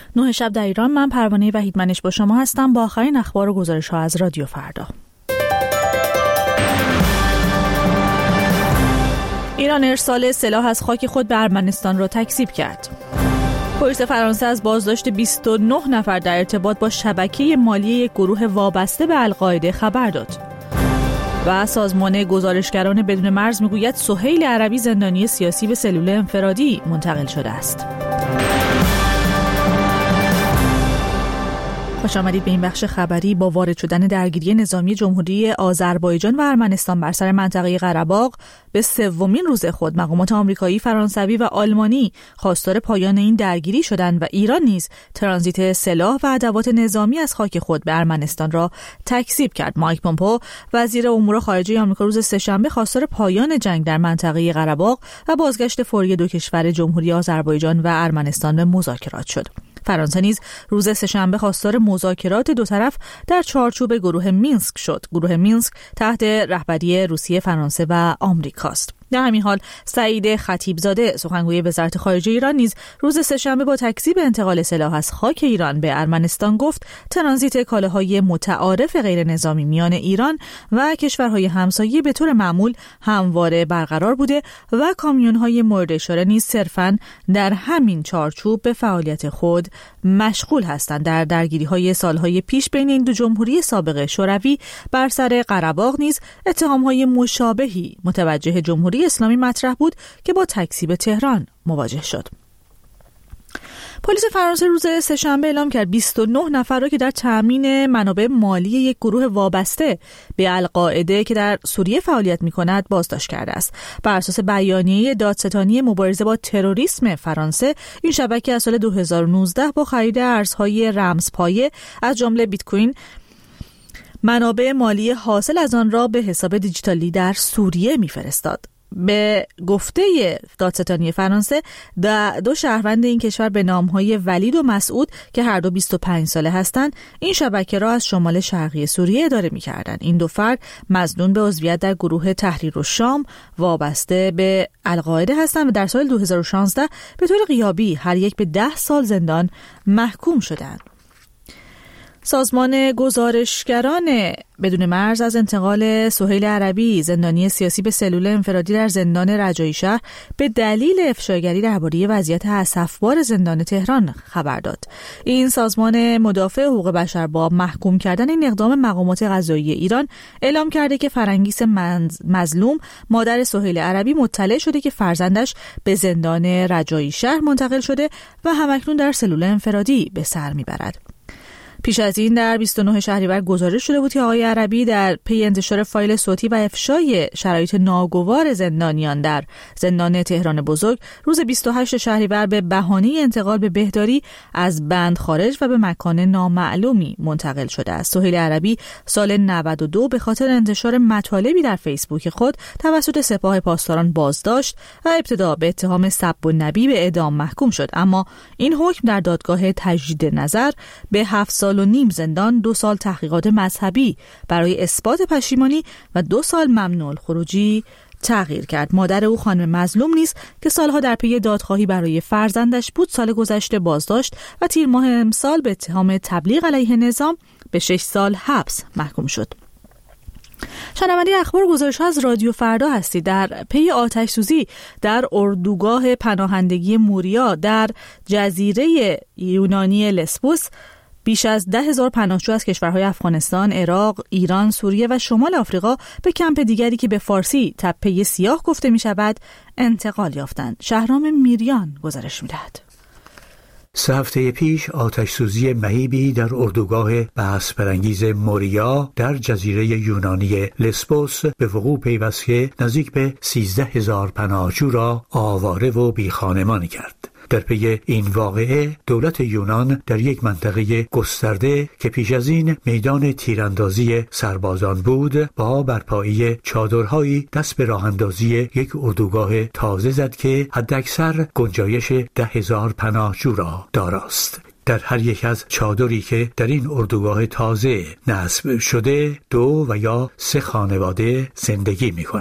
9 شب در ایران. من پروانه وحیدمنش با شما هستم با آخرین اخبار و گزارش‌ها از رادیو فردا. ایران ارسال سلاح از خاک خود به ارمنستان را تکذیب کرد. پلیس فرانسه از بازداشت 29 نفر در ارتباط با شبکه مالی یک گروه وابسته به القاعده خبر داد. و سازمان گزارشگران بدون مرز میگوید سهیل عربی زندانی سیاسی به سلول انفرادی منتقل شده است. خوش آمدید به این بخش خبری. با وارد شدن درگیری نظامی جمهوری آذربایجان و ارمنستان بر سر منطقه قره‌باغ به سومین روز خود مقامات آمریکایی، فرانسوی و آلمانی خواستار پایان این درگیری شدند و ایران نیز ترانزیت سلاح و ادوات نظامی از خاک خود به ارمنستان را تکذیب کرد. مایک پومپئو وزیر امور خارجه آمریکا روز سه‌شنبه خواستار پایان جنگ در منطقه قره‌باغ و بازگشت فوری دو کشور جمهوری آذربایجان و ارمنستان به مذاکرات شد. فرانسه نیز روز سه‌شنبه خواستار مذاکرات دو طرف در چارچوب گروه مینسک شد. گروه مینسک تحت رهبری روسیه، فرانسه و آمریکاست. در همین حال سعید خطیبزاده سخنگوی وزارت خارجه ایران نیز روز سه‌شنبه با تکذیب انتقال سلاح از خاک ایران به ارمنستان گفت ترانزیت کالاهای متعارف غیر نظامی میان ایران و کشورهای همسایه به طور معمول همواره برقرار بوده و کامیون‌های مورد اشاره نیز صرفاً در همین چارچوب به فعالیت خود مشغول هستند. در درگیری‌های سالهای پیش بین این دو جمهوری سابق شوروی بر سر قره‌باغ نیز اتهام‌های مشابهی متوجه جمهوری اسلامی مطرح بود که با تکذیب تهران مواجه شد. پلیس فرانسه روز سه‌شنبه اعلام کرد 29 نفر را که در تامین منابع مالی یک گروه وابسته به القاعده که در سوریه فعالیت می‌کند بازداشت کرده است. بر اساس بیانیه دادستانی مبارزه با تروریسم فرانسه، این شبکه از سال 2019 با خرید ارزهای رمزپایه از جمله بیت کوین منابع مالی حاصل از آن را به حساب دیجیتالی در سوریه می‌فرستاد. به گفته دادستانی فرانسه، دو شهروند این کشور به نامهای ولید و مسعود که هر دو 25 ساله هستند، این شبکه را از شمال شرقی سوریه اداره می‌کردند. این دو فرد مظنون به عضویت در گروه تحریر الشام وابسته به القاعده هستند و در سال 2016 به طور غیابی هر یک به 10 سال زندان محکوم شدند. سازمان گزارشگران بدون مرز از انتقال سهیل عربی زندانی سیاسی به سلول انفرادی در زندان رجایی شهر به دلیل افشاگری درباره وضعیت اسفبار زندان تهران خبر داد. این سازمان مدافع حقوق بشر با محکوم کردن این اقدام مقامات قضایی ایران اعلام کرده که فرنگیس مظلوم مادر سهیل عربی مطلع شده که فرزندش به زندان رجایی شهر منتقل شده و همکنون در سلول انفرادی به سر میبرد. پیش از این در 29 شهریور گزارش شده بود که آقای عربی در پی انتشار فایل صوتی و افشای شرایط ناگوار زندانیان در زندان تهران بزرگ روز 28 شهریور به بهانه انتقال به بهداری از بند خارج و به مکان نامعلومی منتقل شده است. سهیل عربی سال 92 به خاطر انتشار مطالبی در فیسبوک خود توسط سپاه پاسداران بازداشت و ابتدا به اتهام سب النبی به اعدام محکوم شد، اما این حکم در دادگاه تجدید نظر به 7 سال و نیم زندان، 2 سال تحقیقات مذهبی برای اثبات پشیمانی و 2 سال ممنوع الخروجی تغییر کرد. مادر او خانم مظلوم نیست که سالها در پی دادخواهی برای فرزندش بود، سال گذشته بازداشت و تیر ماه امسال به اتهام تبلیغ علیه نظام به 6 سال حبس محکوم شد. شنونده اخبار گزارش‌ها از رادیو فردا هستید. در پی آتش سوزی در اردوگاه پناهندگی موریا در جزیره یونانی لسبوس بیش از 10,000 پناهجو از کشورهای افغانستان، عراق، ایران، سوریه و شمال آفریقا به کمپ دیگری که به فارسی تپه سیاه گفته می شود انتقال یافتند. شهرام میریان گزارش می دهد. 3 هفته پیش آتش سوزی مهیبی در اردوگاه بحث برانگیز موریا در جزیره یونانی لسبوس به وقوع پیوست که نزدیک به 13,000 پناهجو را آواره و بیخانمان کرد. در پی این واقعه دولت یونان در یک منطقه گسترده که پیش از این میدان تیراندازی سربازان بود با برپایی چادرهایی دست به راه اندازی یک اردوگاه تازه زد که حداکثر گنجایش 10,000 پناهجو را داراست. در هر یک از چادری که در این اردوگاه تازه نصب شده 2 و یا 3 خانواده زندگی می کنند.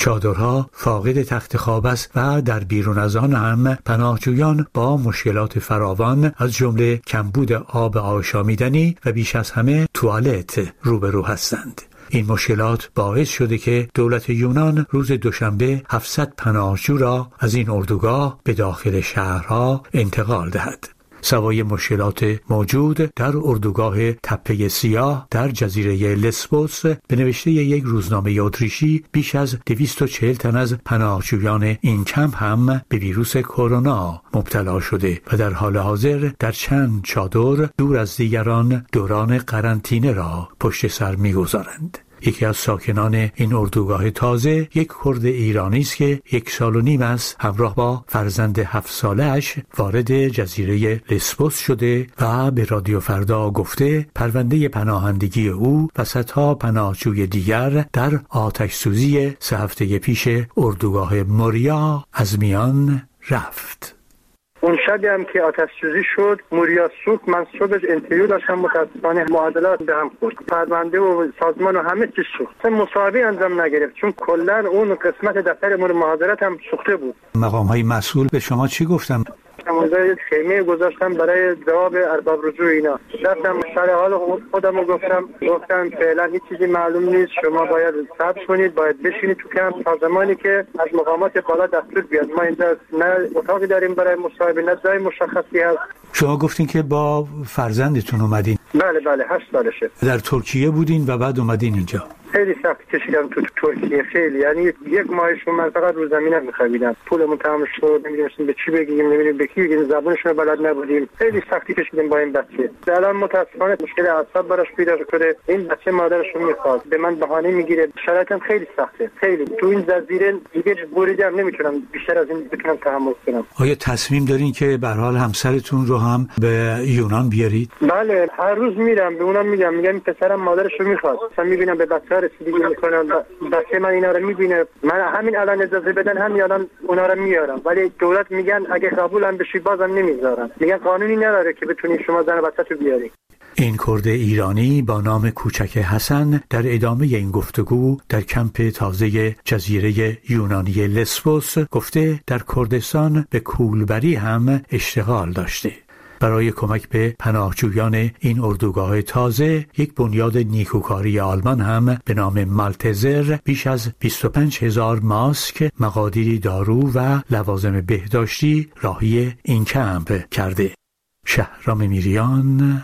چادرها فاقد تخت خواب است و در بیرون از آن هم پناهجویان با مشکلات فراوان از جمله کمبود آب آشامیدنی و بیش از همه توالت روبرو هستند. این مشکلات باعث شده که دولت یونان روز دوشنبه 700 پناهجو را از این اردوگاه به داخل شهرها انتقال دهد. سوای مشکلات موجود در اردوگاه تپه سیاه در جزیره لسبوس، به نوشته یک روزنامه اتریشی بیش از 240 تن از پناهجویان این کمپ هم به ویروس کرونا مبتلا شده و در حال حاضر در چند چادر دور از دیگران دوران قرنطینه را پشت سر می‌گذارند. یکی از ساکنان این اردوگاه تازه یک کرد ایرانی است که 1 سال و نیم است همراه با فرزند 7 سالش وارد جزیره لسبوس شده و به رادیو فردا گفته پرونده پناهندگی او و صدها پناهجوی دیگر در آتش سوزی 3 هفته پیش اردوگاه موریا از میان رفت. اون شبی هم که آتش سوزی شد موریا سوخت، من صبحش انتریو داشتم، متاسفانه معادلات به هم خورد، پرونده و سازمان و همه چیز سوخت. مصاحبه انجام نگرفت چون کلا اون قسمت دفتر امور مهاجرت هم سوخته بود. مقام های مسئول به شما چی گفتن؟ اونجا خیمه گذاشتم برای جواب ارباب رجوع اینا. رفتم سر حال خودمو گفتم فعلا هیچ چیزی معلوم نیست، شما باید صبر کنید، باید بشینید تو کمپ تا زمانی که از مقامات بالا دستور بیاد. ما اینجا نه اتاقی داریم برای مصاحبه نه جای مشخصی هست. شما گفتین که با فرزندتون اومدین؟ بله 8 سالشه. در ترکیه بودین و بعد اومدین اینجا؟ خیلی سخت کشیدم تو ترکیه، خیلی، یعنی 1 ماهشون من فقط رو زمین می‌خوابیدم، پولمون تمام شد، نمی‌دونستیم به چی بگیم، نمی‌دونیم به کی بگیم، زبونشون بلد نبودیم، خیلی سختی کشیدیم با این بچه. الان متأسفانه مشکل اعصاب براش پیدا شده، این بچه مادرش رو می‌خواد، به من بهانه میگیره، شرایطم خیلی سخته، خیلی تو این جزیره دیگه بریدم، نمی‌تونم بیشتر از این بتونم تحمل کنم. آیا تصمیم دارین که به هر حال همسرتون رو هم به یونان بیارید؟ بله، هر روز میرم به اونم میگم پسرم مادرش رو می‌خواد، مثلا می‌بینم به بچه‌ها رسیدگی میکنن، بچه من اینا رو میبینه، من همین الان اجازه بدن همین الان اونا رو میارم، ولی دولت میگن اگه قبولم بشی بازم نمیذارن، میگن قانونی نداره که بتونی شما زن بچه تو بیاری. این کرد ایرانی با نام کوچک حسن در ادامه این گفتگو در کمپ تازه جزیره یونانی لسبوس گفته در کردستان به کولبری هم اشتغال داشته. برای کمک به پناهجویان این اردوگاه تازه یک بنیاد نیکوکاری آلمان هم به نام مالتزر بیش از 25,000 ماسک، مقادیری دارو و لوازم بهداشتی راهی این کمپ کرده. شهرام میریان،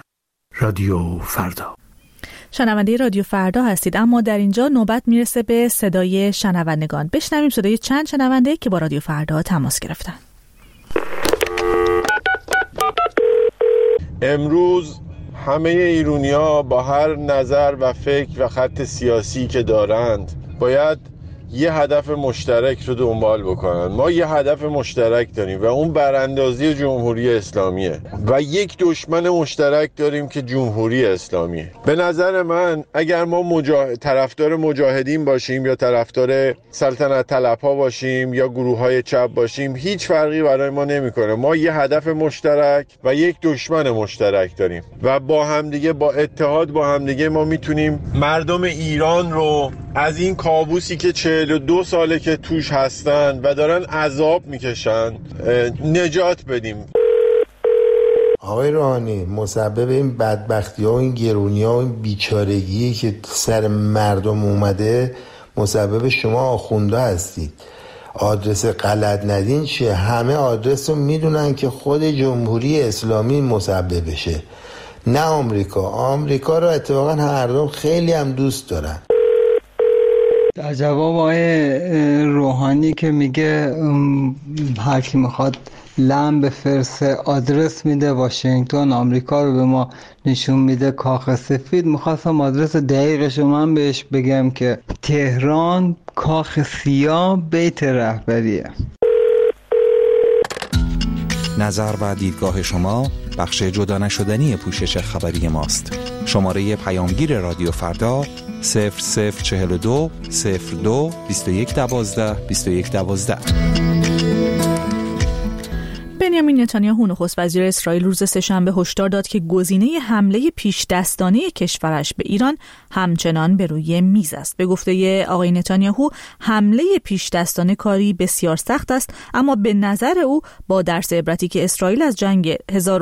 رادیو فردا. شنونده رادیو فردا هستید، اما در اینجا نوبت میرسه به صدای شنوندگان. بشنویم صدای چند شنونده که با رادیو فردا تماس گرفتن. امروز همه ایرانی‌ها با هر نظر و فکر و خط سیاسی که دارند باید یه هدف مشترک رو دنبال بکنن. ما یه هدف مشترک داریم و اون براندازی جمهوری اسلامیه و یک دشمن مشترک داریم که جمهوری اسلامیه. به نظر من اگر ما طرفدار مجاهدین باشیم یا طرفدار سلطنت طلب‌ها باشیم یا گروه‌های چپ باشیم هیچ فرقی برای ما نمی‌کنه. ما یه هدف مشترک و یک دشمن مشترک داریم و با همدیگه، با اتحاد با همدیگه ما میتونیم مردم ایران رو از این کابوسی که 42 ساله که توش هستن و دارن عذاب میکشن نجات بدیم. آقای روحانی، مسبب این بدبختی ها و این گرونی ها و این بیچارگی که سر مردم اومده مسبب شما آخونده هستید. آدرس غلط ندین چیه؟ همه آدرس رو میدونن که خود جمهوری اسلامی مسببشه، نه آمریکا رو اتفاقا هر دو خیلی هم دوست دارن. در جواب آقای روحانی که میگه هر کی میخواد لم بفرسته آدرس میده واشنگتن، آمریکا رو به ما نشون میده کاخ سفید، میخواستم آدرس دقیقش رو من بهش بگم که تهران، کاخ سیاه، بیت رهبریه. نظر و دیدگاه شما بخش جدا نشدنی پوشش خبری ماست. شماره پیامگیر رادیو فردا 0042 02 2112 2112. بنیامین نتانیاهو نخست وزیر اسرائیل روز سه‌شنبه هشدار داد که گزینه حمله پیش دستانه کشورش به ایران همچنان به روی میز است. به گفته آقای نتانیاهو حمله پیش دستانه کاری بسیار سخت است، اما به نظر او با درس عبرتی که اسرائیل از جنگ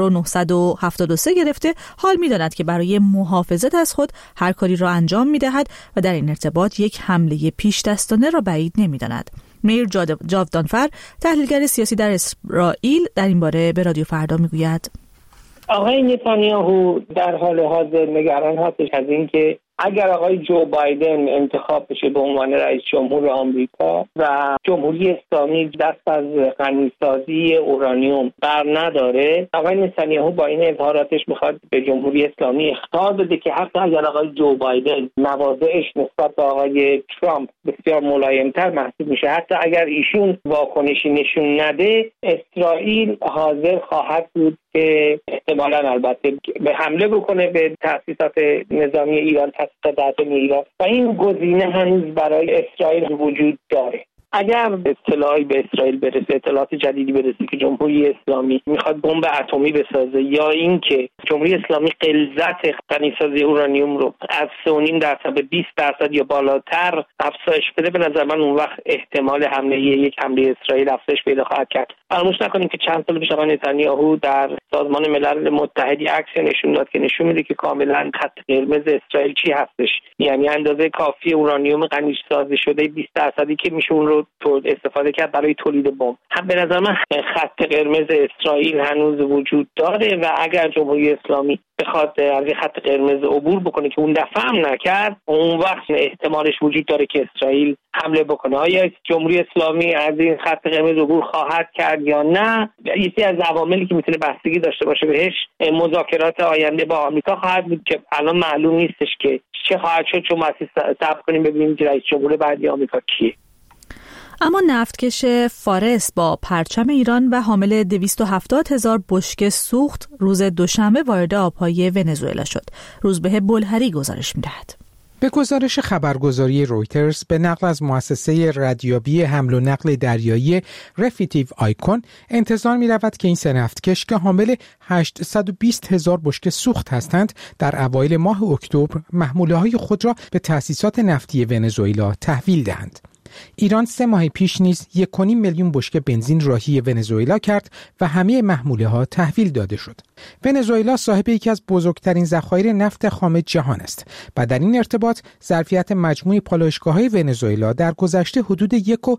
1973 گرفته حال می‌داند که برای محافظت از خود هر کاری را انجام می‌دهد و در این ارتباط یک حمله پیش دستانه را بعید نمی‌داند. میر جاودانفر، تحلیلگر سیاسی در اسرائیل، در این باره به رادیو فردا میگوید آقای نتانیاهو در حال حاضر نگران هستش از اینکه اگر آقای جو بایدن انتخاب بشه به عنوان رئیس جمهور آمریکا و جمهوری اسلامی دست از غنیسازی اورانیوم بر نداره، آقای نتانیاهو با این اظهاراتش میخواد به جمهوری اسلامی اخطار بده که حتی اگر آقای جو بایدن نوازش نسبت به آقای ترامپ بسیار ملایمتر محسوب میشه، حتی اگر ایشون واکنشی نشون نده، اسرائیل حاضر خواهد بود که احتمالاً البته به حمله بکنه به تأسیسات نظامی ایران، تأسیسات ایران، و این گزینه هنوز برای اسرائیل وجود داره. اگر اطلاعی به اسرائیل برسه، اطلاعات جدیدی برسه که جمهوری اسلامی میخواد بمب اتمی بسازه یا اینکه جمهوری اسلامی غلظت غنیسازی اورانیوم رو از 3.5% به 20% یا بالاتر افزایش بده، به نظر من اون وقت احتمال یک حمله اسرائیل افزایش پیدا خواهد کرد. فراموش نکنیم که چند سال پیش آقای نتانیاهو در سازمان ملل متحد عکسی نشون داد که نشون میده که کاملا خط قرمز اسرائیل چی هستش، یعنی اندازه کافی اورانیوم غنیسازی شده 20% که میشه اون رو استفاده کرد برای تولید بمب. هم به نظر من خط قرمز اسرائیل هنوز وجود داره و اگر جمهوری اسلامی بخواد از این خط قرمز عبور بکنه که اون دفعه هم نکرد، اون وقت احتمالش وجود داره که اسرائیل حمله بکنه. آیا جمهوری اسلامی از این خط قرمز عبور خواهد کرد یا نه، یکی از عواملی که میتونه بستگی داشته باشه بهش مذاکرات آینده با آمریکا خواهد بود که الان معلوم نیستش که چه خواهد شد، چون صبر کنیم ببینیم رئیس جمهور بعدی آمریکا کیه. اما نفتکش فارس با پرچم ایران و حامل 270,000 بشکه سوخت روز دوشنبه وارد آبهای ونزوئلا شد. روزبه بلهری گزارش می‌دهد. به گزارش خبرگزاری رویترز به نقل از مؤسسه ردیابی حمل و نقل دریایی رفیتیو آیکون، انتظار می رود که این سه نفتکش که حامل 820,000 بشکه سوخت هستند در اوایل ماه اکتبر محموله‌های خود را به تأسیسات نفتی ونزوئلا تحویل دهند. ایران 3 ماه پیش نیز 1.5 میلیون بشکه بنزین راهی ونزوئلا کرد و همه محموله‌ها تحویل داده شد. ونزوئلا صاحب یکی از بزرگترین ذخایر نفت خام جهان است و در این ارتباط ظرفیت مجموع پالایشگاه‌های ونزوئلا در گذشته حدود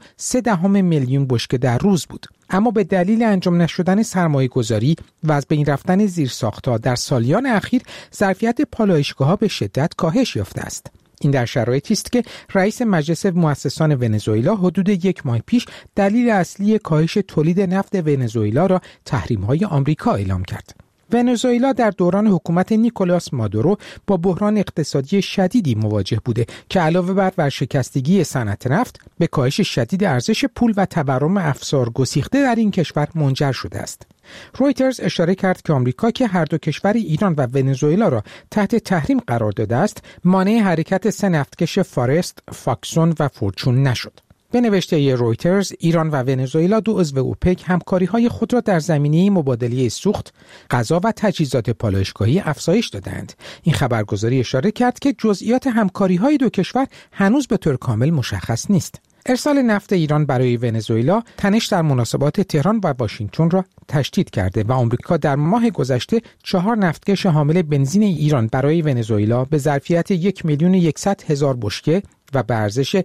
1.3 میلیون بشکه در روز بود. اما به دلیل انجام نشدن سرمایه‌گذاری و از بین رفتن زیرساخت‌ها در سالیان اخیر ظرفیت پالایشگاه‌ها به شدت کاهش یافته است. این در شرایطی است که رئیس مجلس مؤسسان ونزوئلا حدود 1 ماه پیش دلیل اصلی کاهش تولید نفت ونزوئلا را تحریم‌های آمریکا اعلام کرد. ونزوئلا در دوران حکومت نیکولاس مادورو با بحران اقتصادی شدیدی مواجه بوده که علاوه بر ورشکستگی صنعت نفت به کاهش شدید ارزش پول و تورم افزار گسیخته در این کشور منجر شده است. رویترز اشاره کرد که آمریکا که هر دو کشور ایران و ونزوئلا را تحت تحریم قرار داده است، مانع حرکت 3 نفتکش فارست، فاکسون و فورچون نشد. به نوشته رویترز، ایران و ونزوئلا 2 عضو اوپک همکاری‌های خود را در زمینه مبادله سوخت، غذا و تجهیزات پالایشگاهی افزایش دادند. این خبرگزاری اشاره کرد که جزئیات همکاری‌های دو کشور هنوز به طور کامل مشخص نیست. ارسال نفت ایران برای ونزوئلا تنش در مناسبات تهران و واشنگتن را تشدید کرده و آمریکا در ماه گذشته 4 نفتکش حامل بنزین ایران برای ونزوئلا به ظرفیت 1,100,000 بشکه و به ارزش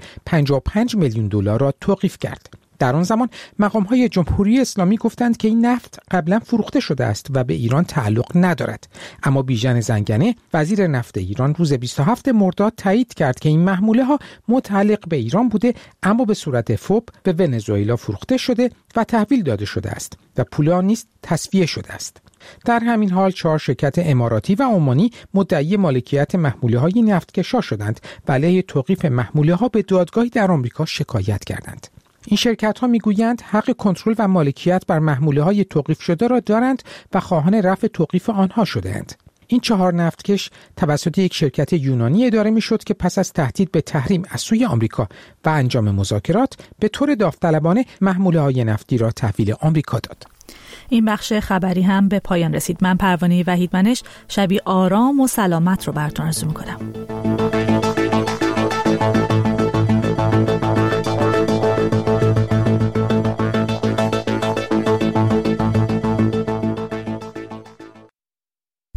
55 میلیون دلار را توقیف کرد. در آن زمان مقام‌های جمهوری اسلامی گفتند که این نفت قبلا فروخته شده است و به ایران تعلق ندارد. اما بیژن زنگنه، وزیر نفت ایران، روز 27 مرداد تایید کرد که این محموله‌ها متعلق به ایران بوده، اما به صورت فوب به ونزوئلا فروخته شده و تحویل داده شده است و پول نیز تصفیه شده است. در همین حال 4 شرکت اماراتی و عمانی مدعی مالکیت محموله‌های نفتکشا شدند و علیه توقیف محموله‌ها به دادگاهی در آمریکا شکایت کردند. این شرکت‌ها می‌گویند حق کنترل و مالکیت بر محموله‌های توقیف شده را دارند و خواهان رفع توقیف آنها شده‌اند. این 4 نفتکش توسط یک شرکت یونانی اداره می‌شد که پس از تهدید به تحریم از سوی آمریکا و انجام مذاکرات به طور داوطلبانه محموله‌های نفتی را تحویل آمریکا داد. این بخش خبری هم به پایان رسید. من پروانه وحیدمنش شبی آرام و سلامت رو براتون آرزو می‌کنم.